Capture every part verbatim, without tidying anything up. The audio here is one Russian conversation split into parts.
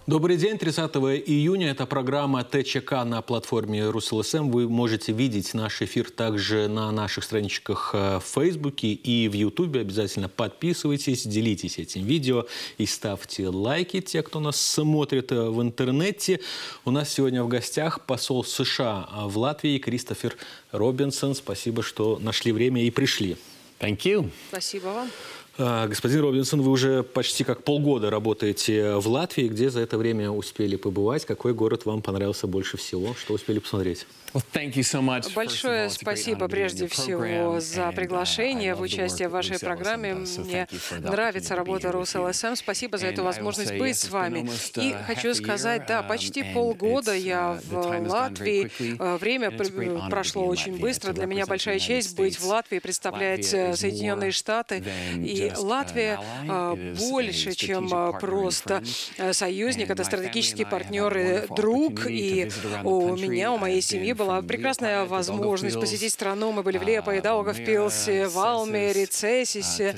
Добрый день. тридцатого июня. Это программа ТЧК на платформе РусЛСМ. Вы можете видеть наш эфир также на наших страничках в Фейсбуке и в Ютубе. Обязательно подписывайтесь, делитесь этим видео и ставьте лайки, те, кто нас смотрит в интернете. У нас сегодня в гостях посол США в Латвии Кристофер Робинсон. Спасибо, что нашли время и пришли. Thank you. Спасибо вам. Господин Робинсон, вы уже почти как полгода работаете в Латвии. Где за это время успели побывать? Какой город вам понравился больше всего? Что успели посмотреть? Большое спасибо прежде всего за приглашение в участие в вашей программе. Мне нравится работа РусЛСМ. Спасибо за эту возможность быть с вами. И хочу сказать, да, почти полгода я в Латвии. Время прошло очень быстро. Для меня большая честь быть в Латвии, представлять Соединенные Штаты. И Латвия больше, чем просто союзник. Это стратегический партнер и друг. И у меня, у моей семьи была прекрасная возможность посетить страну. Мы были в Лиепае, Даугавпилсе, Валмере, Цесисе.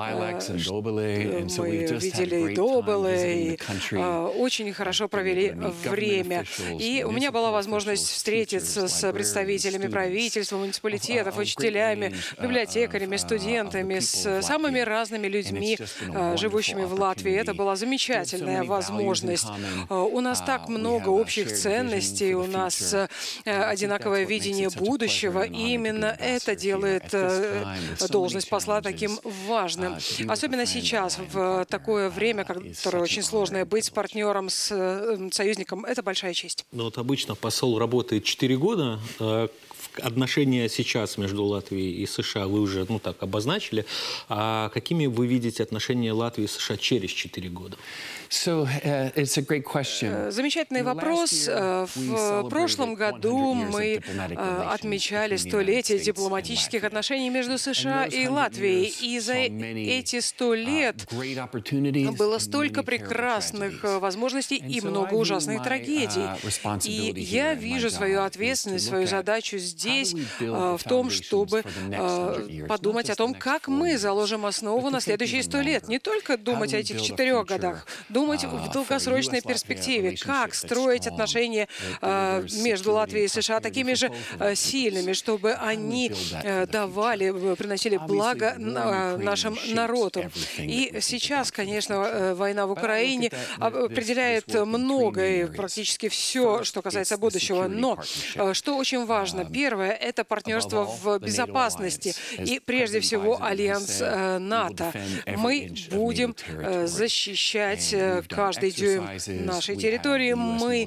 Мы видели Добеле и очень хорошо провели время. И у меня была возможность встретиться с представителями правительства, муниципалитетов, учителями, библиотекарями, студентами, с самыми разными людьми, живущими в Латвии. Это была замечательная возможность. У нас так много общих ценностей, у нас одинаковое видение будущего, и именно это делает должность посла таким важным. Особенно сейчас, в такое время, которое очень сложное, быть с партнером, с союзником — это большая честь. Ну вот обычно посол работает четыре года. Отношения сейчас между Латвией и США вы уже, ну так, обозначили. А какими вы видите отношения Латвии и США через четыре года? So, uh, it's a great question. Замечательный вопрос. В прошлом году мы отмечали столетие дипломатических отношений между США и Латвией. И за эти сто лет было столько прекрасных возможностей и много ужасных трагедий. И я вижу свою ответственность, свою задачу здесь в том, чтобы подумать о том, как мы заложим основу на следующие сто лет. Не только думать о этих четырех годах, думать в долгосрочной перспективе, как строить отношения э, между Латвией и США такими же э, сильными, чтобы они э, давали, приносили благо э, нашим народу. И сейчас, конечно, э, война в Украине определяет многое, практически все, что касается будущего. Но э, что очень важно, первое — это партнерство в безопасности и, прежде всего, альянс э, НАТО. Мы будем э, защищать э, каждый дюйм нашей территории. Мы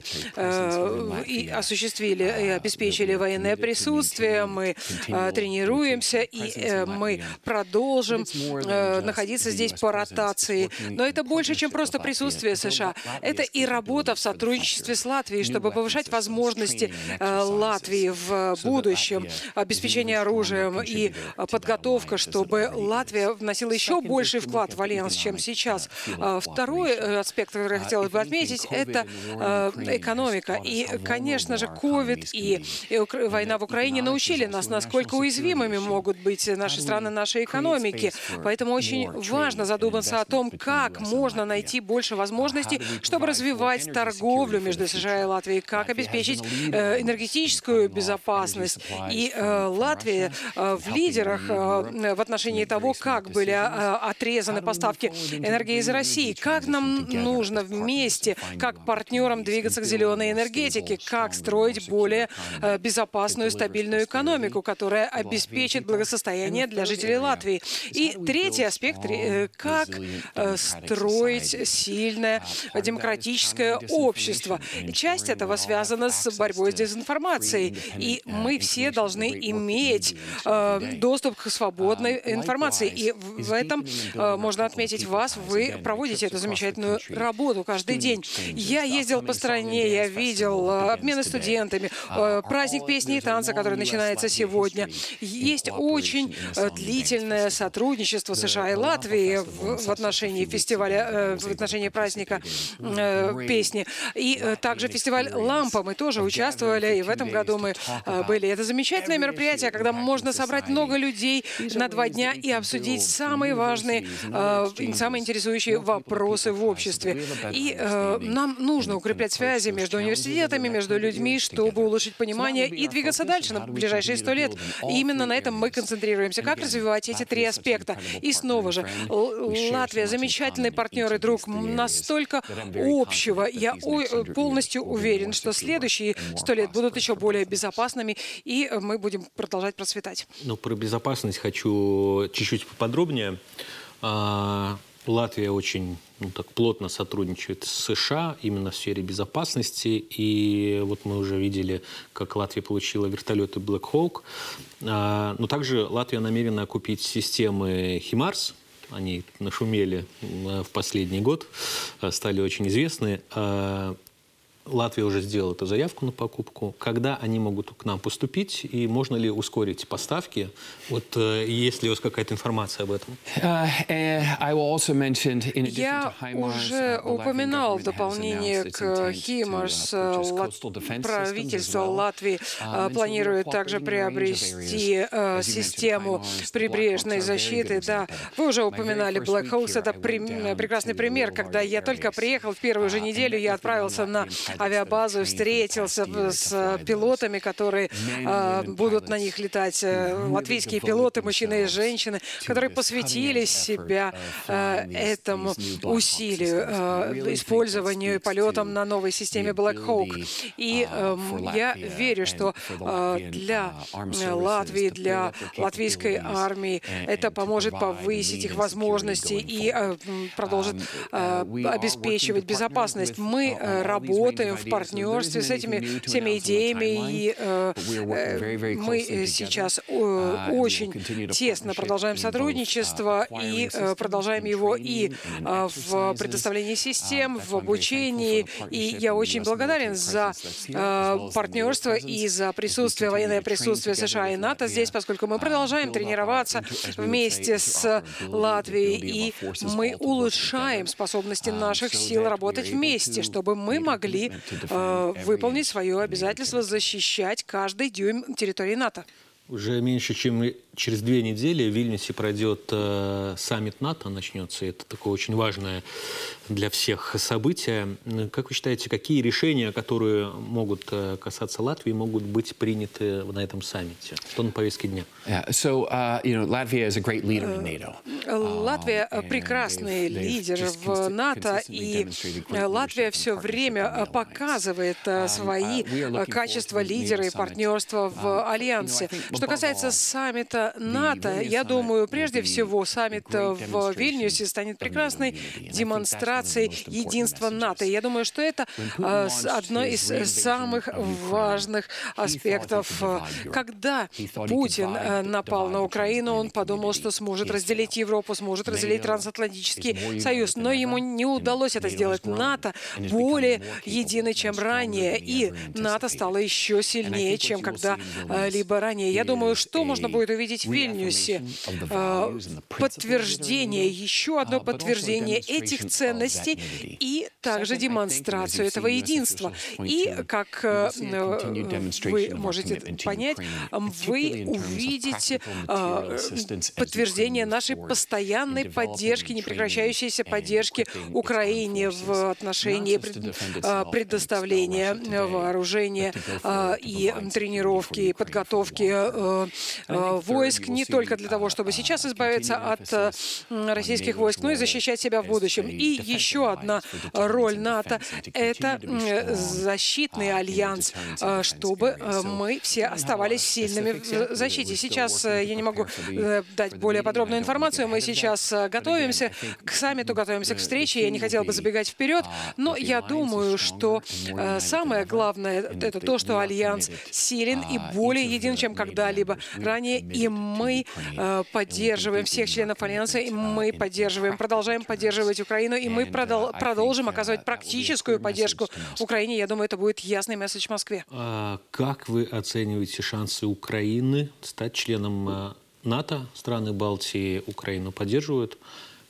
э, и осуществили и обеспечили военное присутствие, мы э, тренируемся, и э, мы продолжим э, находиться здесь по ротации. Но это больше, чем просто присутствие США. Это и работа в сотрудничестве с Латвией, чтобы повышать возможности э, Латвии в будущем, обеспечение оружием и подготовка, чтобы Латвия вносила еще больший вклад в альянс, чем сейчас. Второй аспект, который я хотела бы отметить, это э, экономика. И, конечно же, ковид и, и война в Украине научили нас, насколько уязвимыми могут быть наши страны, наши экономики. Поэтому очень важно задуматься о том, как можно найти больше возможностей, чтобы развивать торговлю между США и Латвией, как обеспечить э, энергетическую безопасность. И э, Латвия э, в лидерах э, в отношении того, как были э, отрезаны поставки энергии из России, как нам нужно вместе, как партнерам, двигаться к зеленой энергетике, как строить более э, безопасную, стабильную экономику, которая обеспечит благосостояние для жителей Латвии. И третий аспект э, — как э, строить сильное демократическое общество. Часть этого связана с борьбой с дезинформацией, и мы все должны иметь э, доступ к свободной информации. И в этом э, можно отметить вас, вы проводите эту замечательную работу каждый день. Я ездил по стране, я видел э, обмены студентами, э, праздник песни и танца, который начинается сегодня. Есть очень э, длительное сотрудничество США и Латвии в, в отношении фестиваля, э, в отношении праздника э, песни. И э, также фестиваль «Лампа». Мы тоже участвовали, и в этом году мы э, были организовывали. Это замечательное мероприятие, когда можно собрать много людей на два дня и обсудить самые важные, э, самые интересующие вопросы в обществе. И э, нам нужно укреплять связи между университетами, между людьми, чтобы улучшить понимание и двигаться дальше на ближайшие сто лет. И именно на этом мы концентрируемся. Как развивать эти три аспекта? И снова же, Латвия замечательный партнер и друг, настолько общего. Я полностью уверен, что следующие сто лет будут еще более безопасными, и мы будем продолжать процветать. Ну, про безопасность хочу чуть-чуть поподробнее. Латвия очень ну, так, плотно сотрудничает с США именно в сфере безопасности. И вот мы уже видели, как Латвия получила вертолеты Black Hawk. Но также Латвия намерена купить системы HIMARS. Они нашумели в последний год, стали очень известны. Латвия уже сделала эту заявку на покупку. Когда они могут к нам поступить? И можно ли ускорить поставки? Вот есть ли у вас какая-то информация об этом? Я уже упоминал в дополнение к HIMARS. Правительство Латвии планирует также приобрести систему прибрежной защиты. Да, вы уже упоминали Black Hawk. Это прекрасный пример. Когда я только приехал, в первую же неделю я отправился на авиабазу, встретился с пилотами, которые э, будут на них летать. Латвийские пилоты, мужчины и женщины, которые посвятили себя э, этому усилию, э, использованию и полетам на новой системе Black Hawk. И э, я верю, что э, для Латвии, для латвийской армии это поможет повысить их возможности и э, продолжит э, обеспечивать безопасность. Мы э, работаем в партнерстве с этими всеми идеями, и э, э, мы сейчас э, очень тесно продолжаем сотрудничество и э, продолжаем его и э, в предоставлении систем, в обучении. И я очень благодарен за э, партнерство и за присутствие, военное присутствие США и НАТО здесь, поскольку мы продолжаем тренироваться вместе с Латвией, и мы улучшаем способности наших сил работать вместе, чтобы мы могли э, выполнить свое обязательство защищать каждый дюйм территории НАТО. Уже меньше, чем через две недели в Вильнюсе пройдет э, саммит НАТО, начнется. Это такое очень важное для всех событие. Как вы считаете, какие решения, которые могут э, касаться Латвии, могут быть приняты на этом саммите? Что на повестке дня? Латвия прекрасный лидер в НАТО, и Латвия все время показывает свои качества лидера и партнерства в Альянсе. Что касается саммита НАТО, я думаю, прежде всего, саммит в Вильнюсе станет прекрасной демонстрацией единства НАТО. И я думаю, что это одно из самых важных аспектов. Когда Путин напал на Украину, он подумал, что сможет разделить Европу, сможет разделить трансатлантический союз. Но ему не удалось это сделать. НАТО более едино, чем ранее. И НАТО стало еще сильнее, чем когда-либо ранее. Я думаю, что можно будет увидеть в Вильнюсе. Подтверждение, еще одно подтверждение этих ценностей и также демонстрацию этого единства. И, как вы можете понять, вы увидите подтверждение нашей постоянной поддержки, непрекращающейся поддержки Украине в отношении предоставления вооружения и тренировки, и подготовки войск не только для того, чтобы сейчас избавиться от российских войск, но и защищать себя в будущем. И еще одна роль НАТО — это защитный альянс, чтобы мы все оставались сильными в защите. Сейчас я не могу дать более подробную информацию. Мы сейчас готовимся к саммиту, готовимся к встрече. Я не хотела бы забегать вперед, но я думаю, что самое главное — это то, что альянс силен и более един, чем когда-либо ранее, и мы э, поддерживаем всех членов Альянса, и мы поддерживаем, продолжаем поддерживать Украину, и мы продол продолжим оказывать практическую поддержку Украине. Я думаю, это будет ясный месседж Москве. А как вы оцениваете шансы Украины стать членом НАТО? Страны Балтии Украину поддерживают.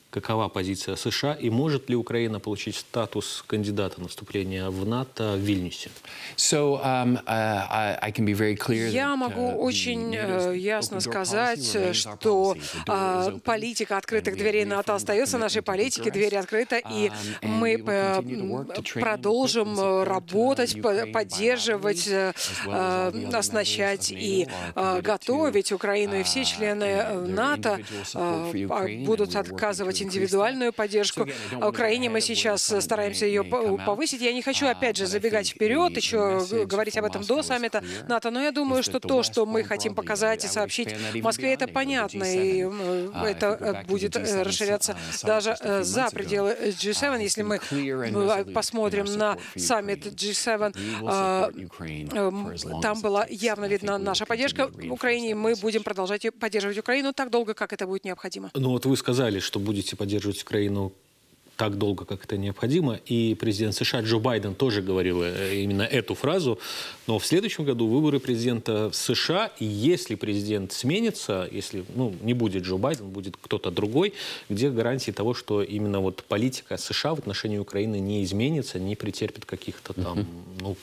Какова позиция США и может ли Украина получить статус кандидата на вступление в НАТО в Вильнюсе? So, um, uh, I can be very clear Я that, могу uh, очень the э, ясно open door сказать, policy remains our что policy. The door а, is open, политика открытых and we дверей have НАТО reaffirmed остается our нашей commitment to политикой, Bucharest. двери открыты, и Um, and мы we will э, continue to work to train and продолжим equip and support, uh, работать, по- Ukraine поддерживать, bilaterally, э, as well as all the other оснащать members of и NATO are э, committed готовить to, Украину, и все uh, члены their НАТО individual support for э, Ukraine, and будут we are working to оказывать increase индивидуальную that. поддержку. So again, I don't А wanna Украине get мы ahead of where сейчас the summit стараемся may- ее may come out. повысить. Я не хочу, Uh, опять же, but I забегать think вперед, the- еще the message говорить об from этом Moscow до is саммита clear, НАТО, но я думаю, is что that the то, West что мы more хотим broadly, показать и I would сообщить expand that even Москве, это beyond NATO, the понятно, G и seven. м, Uh, if we это go back to the будет G seven расширяться summit just даже a few за months пределы ago, G семь. uh, Если it's мы been clear and м, resolute посмотрим in our на support for саммит Ukraine. G семь, We will а, support Ukraine эм, for as long там as it была takes. явно And I think видна we will наша поддержка continue to reinforce Украине, и that мы message. будем продолжать поддерживать Украину так долго, как это будет необходимо. Ну вот вы сказали, что будете поддерживать Украину так долго, как это необходимо. И президент США Джо Байден тоже говорил именно эту фразу. Но в следующем году выборы президента в США. И если президент сменится, если ну, не будет Джо Байден, будет кто-то другой, где гарантии того, что именно вот политика США в отношении Украины не изменится, не претерпит каких-то там mm-hmm. ну,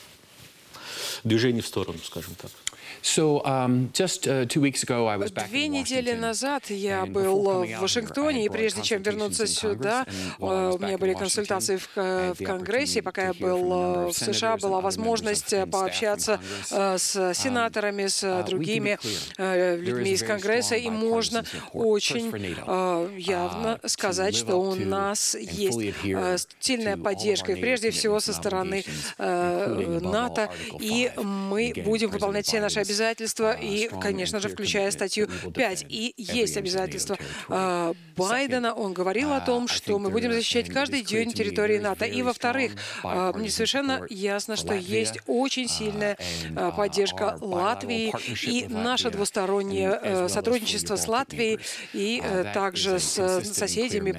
движений в сторону, скажем так. So, um, just uh, two weeks ago, I was back Две in недели Washington, назад я and был before coming в out here, Вашингтоне, I и had прежде broad чем вернуться consultations in сюда, Congress, and while I was у меня back in были Washington, консультации в, I had в the Конгрессе. opportunity Пока to я hear from a number был of в США, senators and была other members of возможность and staff from пообщаться Congress. с Um, сенаторами, с uh, we can be другими clear. э, There людьми is из very Конгресса, strong и можно bipartisan support, first очень for NATO, э, явно uh, to сказать, live что up у to нас and есть fully adhere э, сильная to all of поддержка, our и прежде NATO всего commitments со and стороны obligations, э, including, above all, НАТО, Article и five. мы Again, будем President выполнять все наши Biden's, обязательства, uh, и, strong конечно and же, clear включая commitment статью that we will пять. defend И every есть inch of NATO обязательства territory. э, Байдена. Он говорил о том, что мы будем защищать каждый дюйм территории НАТО. И, во-вторых, э, мне совершенно ясно, что есть очень сильная э, поддержка Латвии и наше двустороннее э, сотрудничество с Латвией и э, также с э, соседями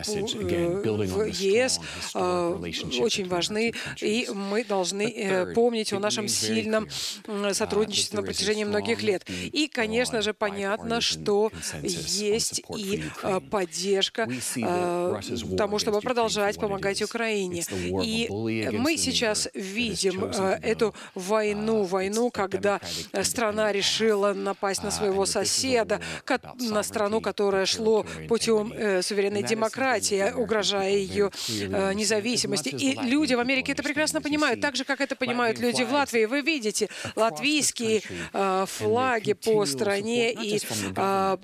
в ЕС э, очень важны. И мы должны э, помнить о нашем сильном э, сотрудничестве на протяжении многих лет. И, конечно же, понятно, что есть и э, поддержка э, тому, чтобы продолжать помогать Украине. И мы сейчас видим э, эту войну, войну, когда страна решила напасть на своего соседа, на страну, которая шло путем э, суверенной демократии, угрожая ее э, независимости. И люди в Америке это прекрасно понимают, так же, как это понимают люди в Латвии. Вы видите латвийские э, флаги по стране, и э,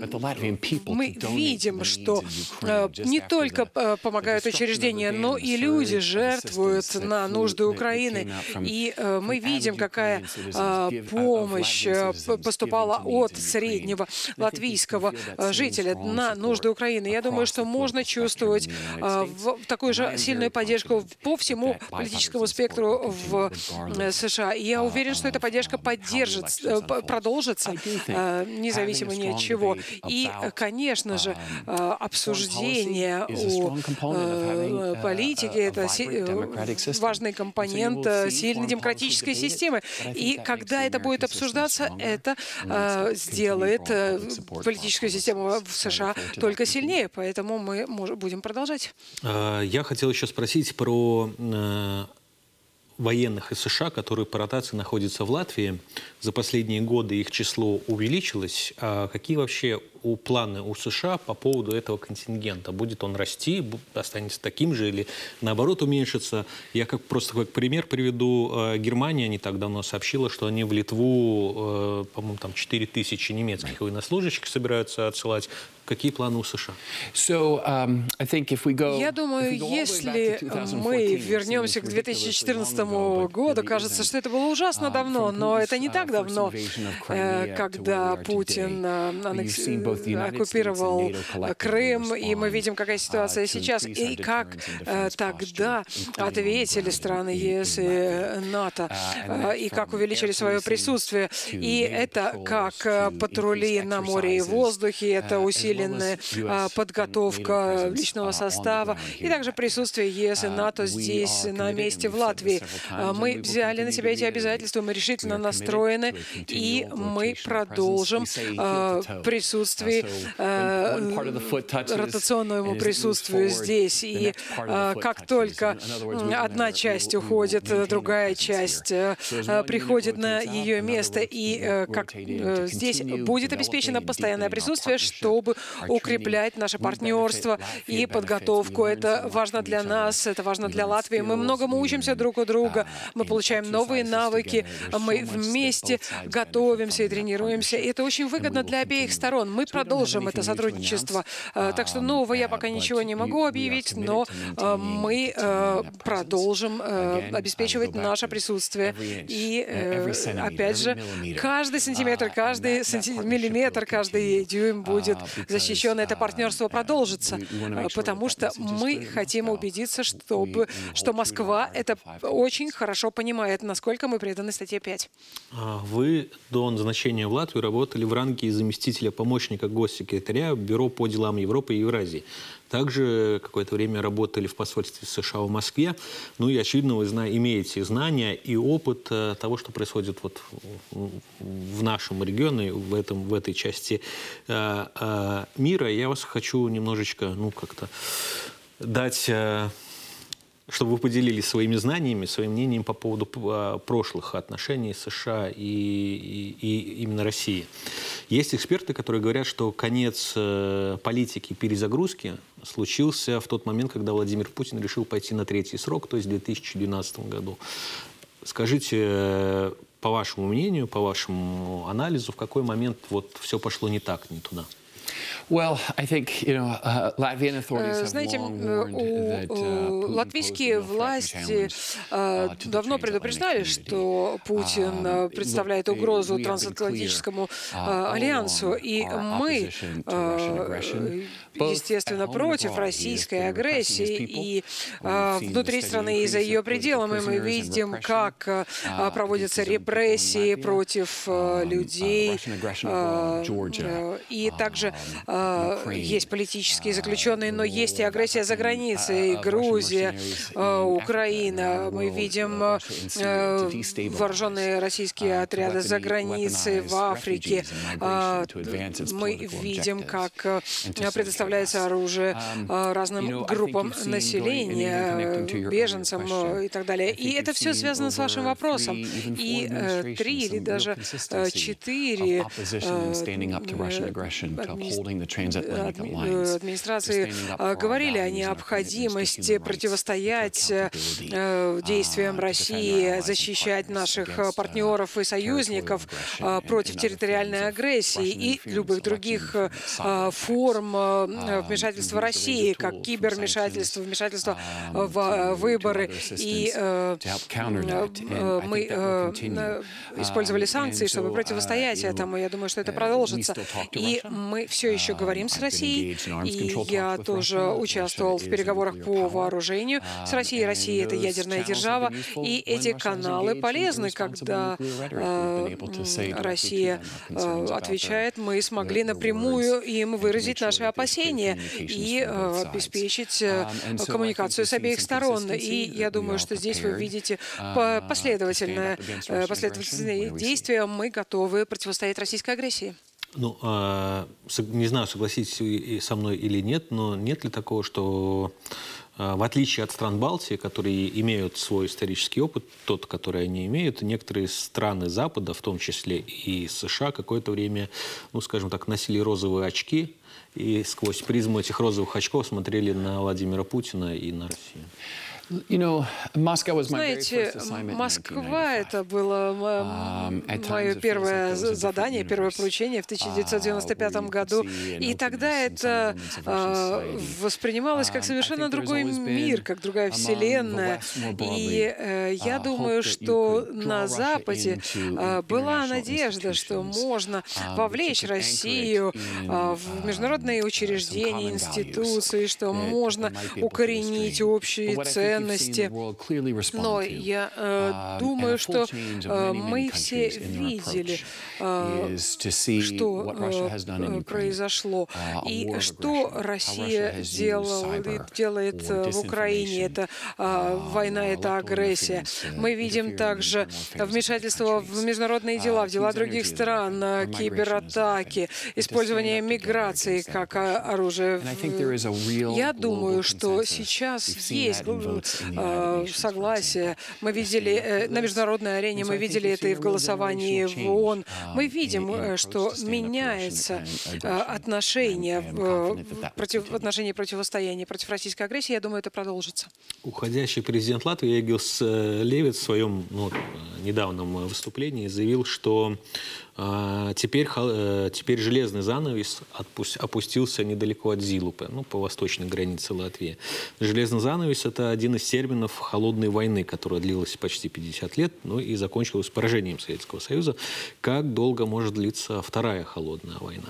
мы видим, что э, не только э, помогают учреждения, но и люди жертвуют на нужды Украины. И э, мы видим, какая э, помощь э, поступала от среднего латвийского э, жителя на нужды Украины. Я думаю, что можно чувствовать э, в, такую же сильную поддержку по всему политическому спектру в э, США. И я уверен, что эта поддержка поддержит, э, продолжится, э, независимо ни от чего. И, конечно же, э, обсуждение о э, политике — это си, э, важный компонент э, сильной демократической системы. И когда это будет обсуждаться, это э, сделает э, политическую систему в США только сильнее. Поэтому мы мож- будем продолжать. Я хотел еще спросить про э, военных из США, которые по ротации находятся в Латвии. За последние годы их число увеличилось. А какие вообще у планы у США по поводу этого контингента? Будет он расти, останется таким же или наоборот уменьшится? Я как просто как пример приведу. Германия не так давно сообщила, что они в Литву, по-моему, там четыре тысячи немецких военнослужащих собираются отсылать. Какие планы у США? So, um, I think if we go, Я думаю, если мы вернемся к две тысячи четырнадцатому году, кажется, что это было ужасно давно, но это не так давно, когда Путин оккупировал Крым, и мы видим, какая ситуация сейчас, и как тогда ответили страны ЕС и НАТО, и как увеличили свое присутствие. И это как патрули на море и воздухе, это усилия подготовка личного состава и также присутствие ЕС и НАТО здесь, на месте в Латвии. Мы взяли на себя эти обязательства, мы решительно настроены, и мы продолжим присутствовать присутствии, ротационному присутствию здесь. И как только одна часть уходит, другая часть приходит на ее место, и как здесь будет обеспечено постоянное присутствие, чтобы укреплять наше партнерство и подготовку. Это важно для нас, это важно для Латвии. Мы многому учимся друг у друга, мы получаем новые навыки, мы вместе готовимся и тренируемся. И это очень выгодно для обеих сторон. Мы продолжим это сотрудничество. Так что нового я пока ничего не могу объявить, но мы продолжим обеспечивать наше присутствие. И, опять же, каждый сантиметр, каждый миллиметр, каждый дюйм будет защищен. Это партнерство продолжится, потому что мы хотим убедиться, чтобы, что Москва это очень хорошо понимает, насколько мы преданы статье пять. Вы до назначения в Латвию работали в ранге заместителя помощника госсекретаря Бюро по делам Европы и Евразии. Также какое-то время работали в посольстве США в Москве. Ну и, очевидно, вы имеете знания и опыт того, что происходит вот в нашем регионе, в, этом, в этой части мира. Я вас хочу немножечко, ну, как-то дать... чтобы вы поделились своими знаниями, своим мнением по поводу прошлых отношений США и, и, и именно России. Есть эксперты, которые говорят, что конец политики перезагрузки случился в тот момент, когда Владимир Путин решил пойти на третий срок, то есть в две тысячи двенадцатом году. Скажите, по вашему мнению, по вашему анализу, в какой момент вот все пошло не так, не туда? Well, I think, you know, uh, Latvian authorities have Знаете, long warned that, uh, латвийские власти давно предупреждали, что Путин представляет угрозу трансатлантическому альянсу, и мы, естественно, против российской агрессии и внутри страны и за ее пределами. Мы видим, как проводятся репрессии против людей, и также есть политические заключенные, но есть и агрессия за границей. Грузия, Украина. Мы видим вооруженные российские отряды за границей, в Африке. Мы видим, как предоставляется оружие разным группам населения, беженцам и так далее. И это все связано с вашим вопросом. И три или даже четыре администрации говорили о необходимости противостоять действиям России, защищать наших партнеров и союзников против территориальной агрессии и любых других форм вмешательства России, как кибервмешательство, вмешательство в выборы. И мы использовали санкции, чтобы противостоять этому. Я думаю, что это продолжится. И мы все еще говорим с Россией, и я тоже участвовал в переговорах по вооружению с Россией. Россия — это ядерная держава, и эти каналы полезны, когда Россия отвечает, мы смогли напрямую им выразить наши опасения и обеспечить коммуникацию с обеих сторон. И я думаю, что здесь вы видите последовательное, последовательные действия. Мы готовы противостоять российской агрессии. Ну, не знаю, согласитесь со мной или нет, но нет ли такого, что в отличие от стран Балтии, которые имеют свой исторический опыт, тот, который они имеют, некоторые страны Запада, в том числе и США, какое-то время, ну, скажем так, носили розовые очки и сквозь призму этих розовых очков смотрели на Владимира Путина и на Россию? Знаете, Москва — это было мое первое задание, первое поручение в тысяча девятьсот девяносто пятом году. И тогда это воспринималось как совершенно другой мир, как другая вселенная. И я думаю, что на Западе была надежда, что можно вовлечь Россию в международные учреждения, институции, что можно укоренить общие ценности, ценности. Но я э, думаю, что э, мы все видели, э, что э, произошло и что Россия делала, делает в Украине. Это э, война, это агрессия. Мы видим также вмешательство в международные дела, в дела других стран, кибератаки, использование миграции как оружие. Я думаю, что сейчас есть э, согласие. Мы видели на международной арене, мы видели это и в голосовании в ООН. Мы видим, что меняется отношение в, против, в отношении противостояния против российской агрессии. Я думаю, это продолжится. Уходящий президент Латвии Эгилс Левитс в своем ну, недавнем выступлении заявил, что э, теперь, э, теперь железный занавес отпусть, опустился недалеко от Зилупы, ну, по восточной границе Латвии. Железный занавес – это один из терминов холодной войны, которая длилась почти пятьдесят лет, ну и закончилась поражением Советского Союза. Как долго может длиться вторая холодная война?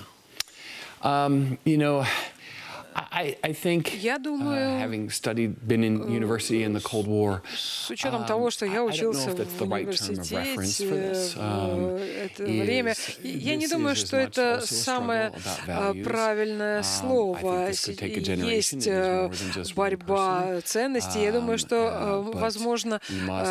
Um, you know, I, I think, я думаю, uh, having studied, been in university in the Cold War, с учетом того, что я учился в университете в это время, я не думаю, что это самое правильное слово. Есть борьба ценностей. Я думаю, что, возможно,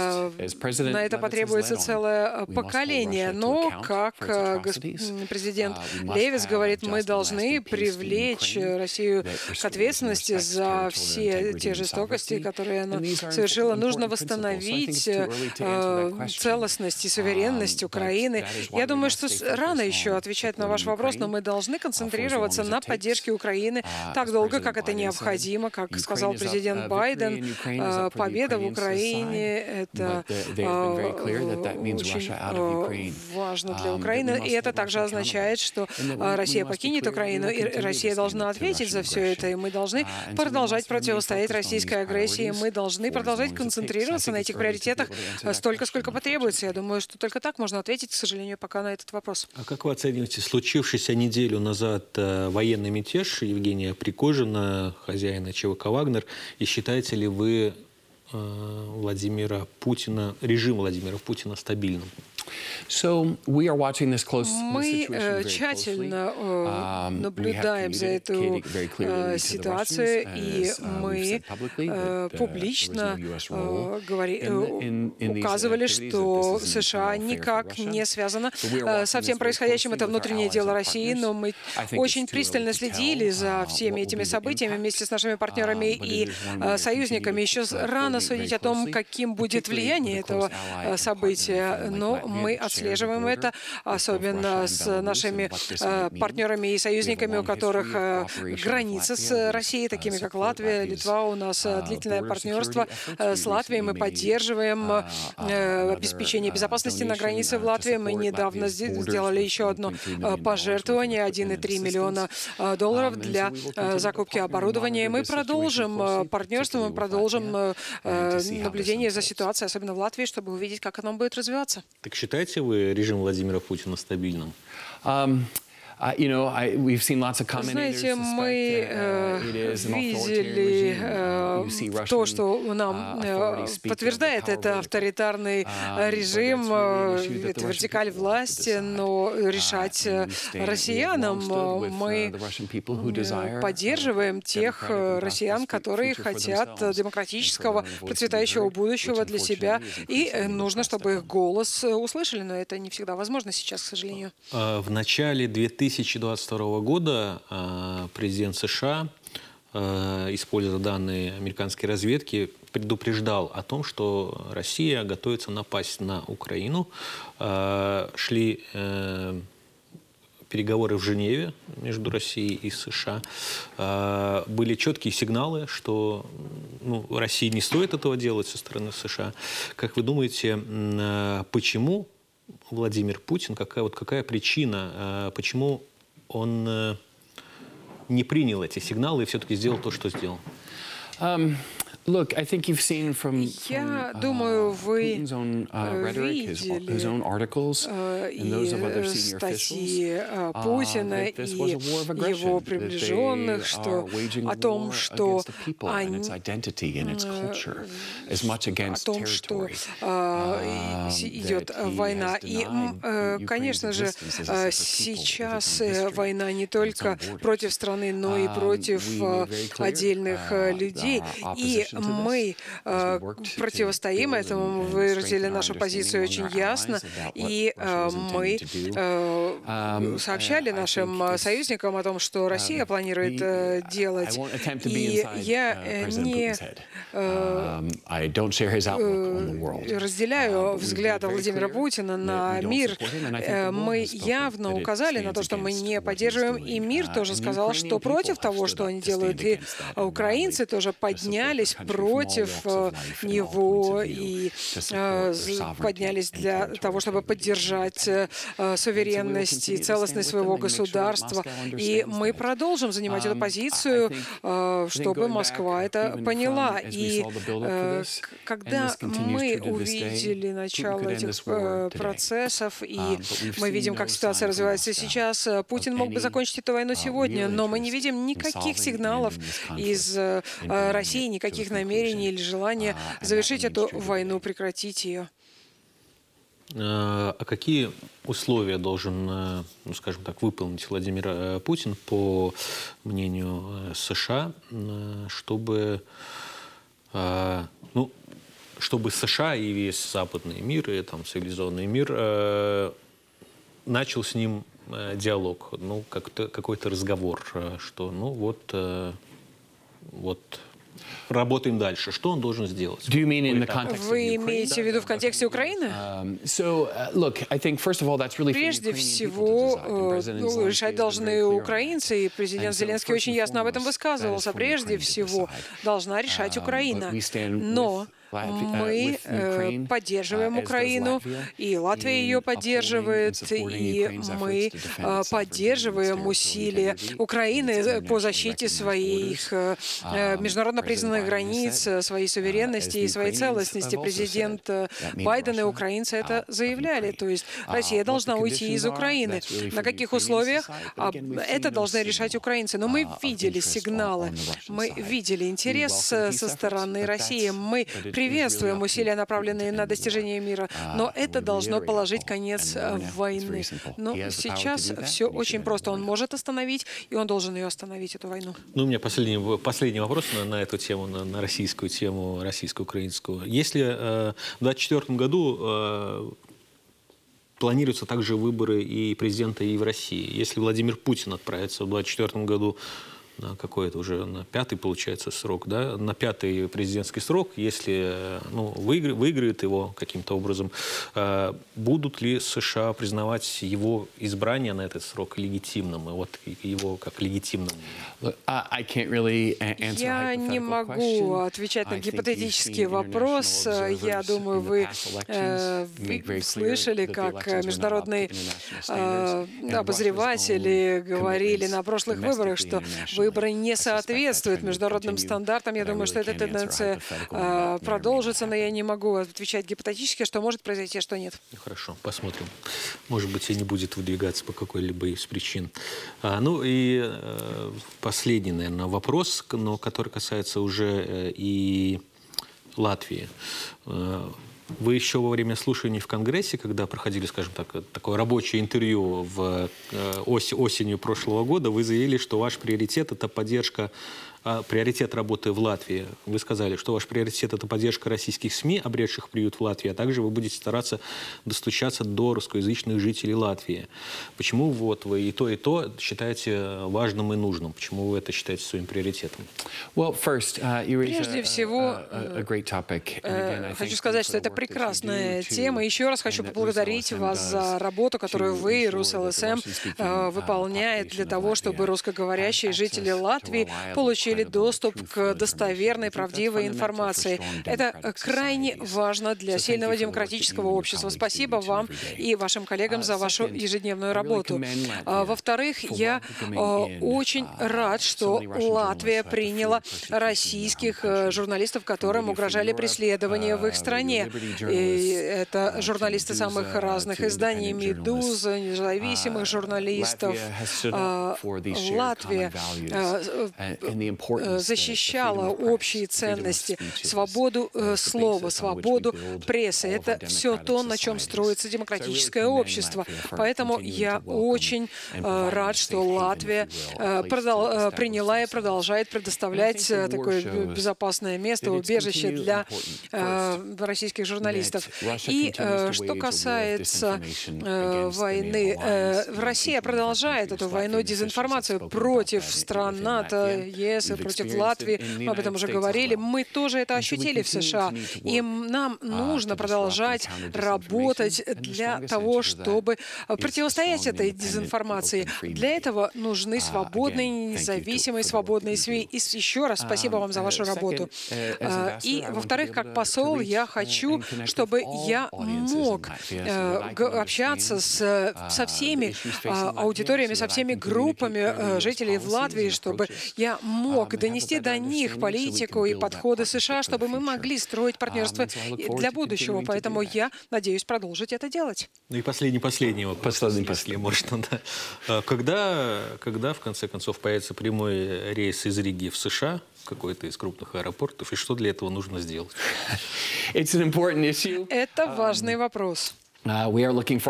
на это потребуется целое поколение. Но, как президент Левитс говорит, мы должны привлечь Россию к ответственности за все те жестокости, которые она совершила. Нужно восстановить э, целостность и суверенность Украины. Я думаю, что рано еще отвечать на ваш вопрос, но мы должны концентрироваться на поддержке Украины так долго, как это необходимо. Как сказал президент Байден, э, победа в Украине — это э, очень э, важно для Украины. И это также означает, что э, Россия покинет Украину, и Россия должна ответить за все это, и мы должны продолжать противостоять российской агрессии, мы должны продолжать концентрироваться на этих приоритетах столько, сколько потребуется. Я думаю, что только так можно ответить, к сожалению, пока на этот вопрос. А как вы оцениваете случившийся неделю назад э, военный мятеж Евгения Пригожина, хозяина ЧВК «Вагнер», и считаете ли вы э, Владимира Путина, режим Владимира Путина стабильным? So we are watching this close, Мы тщательно uh, наблюдаем за эту uh, ситуацию, и мы uh, публично uh, говори, uh, указывали, что США никак не связано uh, со всем происходящим. Это внутреннее дело России, но мы очень пристально следили за всеми этими событиями вместе с нашими партнерами и uh, союзниками. Еще рано судить о том, каким будет влияние этого uh, события, но мы отслеживаем это, особенно с нашими э, партнерами и союзниками, у которых э, граница с Россией, такими как Латвия, Литва. У нас э, длительное партнерство э, с Латвией. Мы поддерживаем э, обеспечение безопасности на границе в Латвии. Мы недавно сделали еще одно э, пожертвование, один и три миллиона э, долларов для э, закупки оборудования. Мы продолжим э, партнерство, мы продолжим э, наблюдение за ситуацией, особенно в Латвии, чтобы увидеть, как оно будет развиваться. Так считаете вы режим Владимира Путина стабильным? Um, Uh, you know, I, we've seen lots of Знаете, мы э, видели э, то, что нам э, подтверждает это авторитарный режим, э, это вертикаль власти, но решать э, россиянам э, мы э, поддерживаем тех э, россиян, которые хотят демократического, процветающего будущего для себя, и э, нужно, чтобы их голос услышали, но это не всегда возможно сейчас, к сожалению. В начале две тысячи двадцать второго года президент США, используя данные американской разведки, предупреждал о том, что Россия готовится напасть на Украину. Шли переговоры в Женеве между Россией и США. Были четкие сигналы, что ну, России не стоит этого делать со стороны США. Как вы думаете, почему Владимир Путин, какая, вот какая причина, почему он не принял эти сигналы и все-таки сделал то, что сделал? Um, Look, I think you've seen from, Я from, думаю, uh, вы Putin's own uh, rhetoric, his, his own articles, and those of other и senior статьи officials, uh, Путина that this was и a war of aggression, его that приближенных, they что are waging о том, war что against the people and its identity and its culture, as much о against том, что territory. а, Um, идет that he война. has И, denied э, Ukraine's конечно же, existence as a э, separate people сейчас with its own э, history война не and its own только borders. против страны, но и Um, против we э, made very clear, отдельных э, uh, людей. our И opposition to this мы as э, we worked to противостоим build этому, мы and- and выразили strengthen our нашу позицию understanding очень among our ясно, allies about what и Russia э, was мы intending to do. э, Um, сообщали I нашим think this, союзникам о том, что Россия um, планирует the- э, I делать. won't attempt to be И inside, я uh, э, President не Putin's head. Um, I don't share his outlook on the world. э, разделяю Uh, but we взгляд made very Владимира clear Путина that на we don't мир. support him, and I think the Э, world Мы has spoken явно that it указали на то, stands что мы against не what he's поддерживаем, doing. и мир Uh, тоже and the сказал, Ukrainian что против people have того, stood что up они to делают, stand и against that and украинцы rallied тоже to support поднялись their country from all против walks э, of life and all него points of view и to support э, their з- sovereignty поднялись and для territorial того, чтобы integrity and поддержать э, э, суверенность и целостность своего государства. И мы продолжим занимать эту позицию, э, чтобы Москва это поняла. И э, к- когда мы увидели начало этих э, процессов, и мы видим, как ситуация развивается сейчас, э, Путин мог бы закончить эту войну сегодня, но мы не видим никаких сигналов из э, э, России, никаких намерений или желания завершить эту войну, прекратить ее. А какие условия должен, э, ну, скажем так, выполнить Владимир э, Путин, по мнению э, США, э, чтобы, э, ну, чтобы США и весь западный мир, и там, цивилизованный мир э, начал с ним э, диалог, ну, как-то, какой-то разговор, э, что, ну, вот, э, вот, работаем дальше. Что он должен сделать? Do you mean in the context of Вы Ukraine? имеете в виду в контексте Украины? Um, so, uh, look, I think first of all, that's really for the Прежде Ukrainian people to всего, decide. And э, President ну, Zelensky решать has been должны very clear on украинцы, и that. президент And so, Зеленский first очень and ясно об этом foremost, that is высказывался. for Прежде Ukraine to всего, decide. должна решать Um, Украина. but we stand Но with Latvia- uh, мы with э, Ukraine, поддерживаем uh, as does Украину, Latvia, и Латвия in ее upholding поддерживает, and supporting и Ukraine's efforts мы to defend э, its sovereignty, поддерживаем its усилия territorial integrity, Украины its по internationally защите recognized своих borders. э, Um, международно President признанных Biden has границ, said, своей uh, суверенности as и the своей Ukrainians целостности. have also Президент said, э, that means Байден и Russia украинцы out это of заявляли. Ukraine. То есть Uh, Россия what должна the уйти из conditions are, Украины. that's really На for the каких Ukrainians условиях? to decide. But А again, we've это seen no должны решать signal, украинцы. Но мы uh, of видели interest сигналы, on the Russian мы side. видели We интерес welcome э, peace со efforts, стороны but России. that's- Мы but it is really приветствуем up to усилия, Putin to направленные end на the war. достижение мира, Uh, но I это would должно reiterate положить that goal. конец And э, right now, it's войны. very simple. Но He has the power to сейчас do that, все and he should очень end it просто. Он right now. может остановить, и он должен ее остановить, эту войну. Ну, у меня последний, последний вопрос на, на эту тему, на, на российскую тему, российско-украинскую. Если э, в двадцать четвёртом году э, планируются также выборы и президента, и в России, если Владимир Путин отправится в двадцать четвёртом году на какой-то уже на пятый, получается, срок, да, на пятый президентский срок, если, ну, выигр, выиграет его каким-то образом, э, будут ли США признавать его избрание на этот срок легитимным, и вот его как легитимным? Я не могу отвечать на гипотетический вопрос. Я думаю, вы э, слышали, как международные э, обозреватели говорили на прошлых выборах, что выборы не соответствуют международным стандартам. Я думаю, что эта тенденция э, продолжится, но я не могу отвечать гипотетически, что может произойти, а что нет. Хорошо, посмотрим. Может быть, и не будет выдвигаться по какой-либо из причин. А, ну и э, последний, наверное, вопрос, но который касается уже э, и Латвии. Э, Вы еще во время слушаний в Конгрессе, когда проходили, скажем так, такое рабочее интервью в ос- осенью прошлого года, вы заявили, что ваш приоритет – это поддержка, а, приоритет работы в Латвии. Вы сказали, что ваш приоритет – это поддержка российских СМИ, обретших приют в Латвии, а также вы будете стараться достучаться до русскоязычных жителей Латвии. Почему вот вы и то, и то считаете важным и нужным? Почему вы это считаете своим приоритетом? Well, first, uh, you raise Прежде a, всего, a, a great topic. And again, I хочу thank сказать, you что for это the work that you прекрасная do тема. to- Еще раз хочу and that поблагодарить RusLSM вас за does работу, которую to вы, ensure that the РусЛСМ, Russian-speaking, э, uh, выполняет для population of того, Latvia чтобы русскоговорящие has жители access to Латвии reliable, получили получили доступ к достоверной, правдивой информации. Это крайне важно для сильного демократического общества. Спасибо вам и вашим коллегам за вашу ежедневную работу. Во-вторых, я очень рад, что Латвия приняла российских журналистов, которым угрожали преследования в их стране. И это журналисты самых разных изданий, «Медуза», независимых журналистов. Латвия защищала общие ценности, свободу слова, свободу прессы. Это все то, на чем строится демократическое общество. Поэтому я очень рад, что Латвия приняла и продолжает предоставлять такое безопасное место, убежище для российских журналистов. И что касается войны, Россия продолжает эту войну, дезинформацию против стран НАТО, ЕС и против Латвии. Мы об этом уже говорили. Мы тоже это ощутили в США. И нам нужно продолжать работать для того, чтобы противостоять этой дезинформации. Для этого нужны свободные, независимые, свободные СМИ. И еще раз спасибо вам за вашу работу. И, во-вторых, как посол, я хочу, чтобы я мог общаться с, со всеми аудиториями, со всеми группами жителей в Латвии, чтобы я мог донести до них политику и подходы США, чтобы мы могли строить партнерство для будущего. Поэтому я надеюсь продолжить это делать. Ну и последний-последний вопрос, если можно. Да. Когда, когда, в конце концов, появится прямой рейс из Риги в США, какой-то из крупных аэропортов, и что для этого нужно сделать? Это важный вопрос. Мы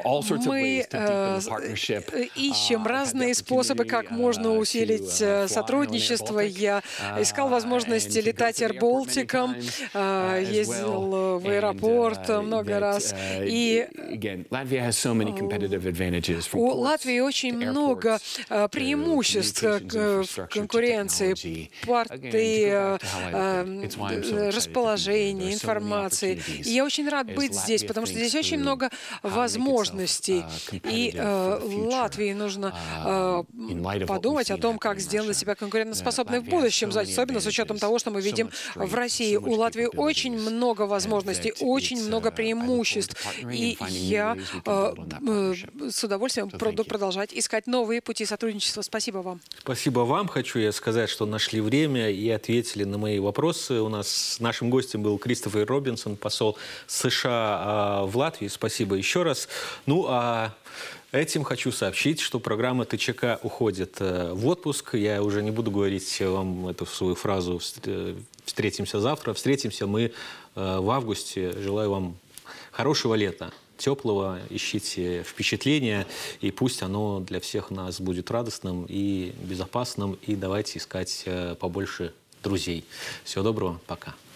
ищем разные способы, как можно усилить сотрудничество. Я искал возможность летать AirBaltic, ездил в аэропорт много раз. И у Латвии очень много преимуществ в конкуренции, порты, расположение, информации. И я очень рад быть здесь, потому что здесь очень много возможностей. И э, Латвии нужно э, подумать о том, как сделать себя конкурентоспособной в будущем, особенно с учетом того, что мы видим в России. У Латвии очень много возможностей, очень много преимуществ. И я э, э, с удовольствием буду продолжать искать новые пути сотрудничества. Спасибо вам. Спасибо вам. Хочу я сказать, что нашли время и ответили на мои вопросы. У нас нашим гостем был Кристофер Робинсон, посол США в Латвии. Спасибо еще раз. Ну, а этим хочу сообщить, что программа ТЧК уходит в отпуск. Я уже не буду говорить вам эту свою фразу «встретимся завтра». Встретимся мы в августе. Желаю вам хорошего лета, теплого. Ищите впечатления, и пусть оно для всех нас будет радостным и безопасным. И давайте искать побольше друзей. Всего доброго. Пока.